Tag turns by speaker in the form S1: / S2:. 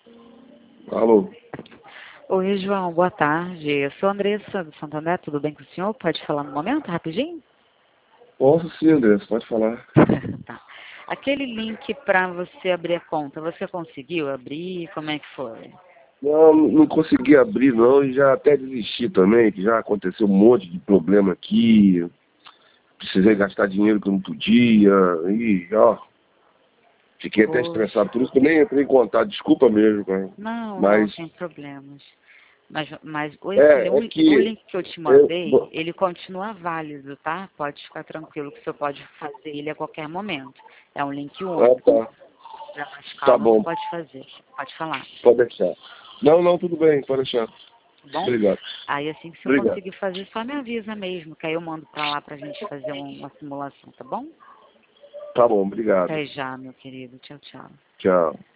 S1: Alô?
S2: Oi, João, boa tarde. Eu sou a Andressa do Santander, tudo bem com o senhor? Pode falar no momento, rapidinho?
S1: Posso sim, Andressa, pode falar.
S2: Tá. Aquele link para você abrir a conta, você conseguiu abrir? Como é que foi?
S1: Não consegui abrir não e já até desisti também, que já aconteceu um monte de problema aqui. Precisei gastar dinheiro que eu não podia e, ó, fiquei até
S2: Poxa,
S1: estressado. Por isso que eu nem entrei em contato, desculpa mesmo, cara.
S2: não,
S1: Mas,
S2: sem problemas. Mas
S1: é
S2: o
S1: que...
S2: link que eu te
S1: Eu,
S2: mandei, ele continua válido, tá? Pode ficar tranquilo que você pode fazer ele a qualquer momento. É um link único.
S1: tá.
S2: Para mais
S1: Tá
S2: calma, você
S1: bom,
S2: pode fazer. Pode falar,
S1: pode deixar. Não, tudo bem, pode deixar.
S2: tá bom?
S1: Obrigado.
S2: Aí assim que você
S1: Obrigado.
S2: conseguir fazer, só me avisa mesmo, que aí eu mando pra lá pra gente fazer uma simulação, tá bom?
S1: Tá bom, obrigado.
S2: Até já, meu querido. Tchau, tchau.
S1: Tchau.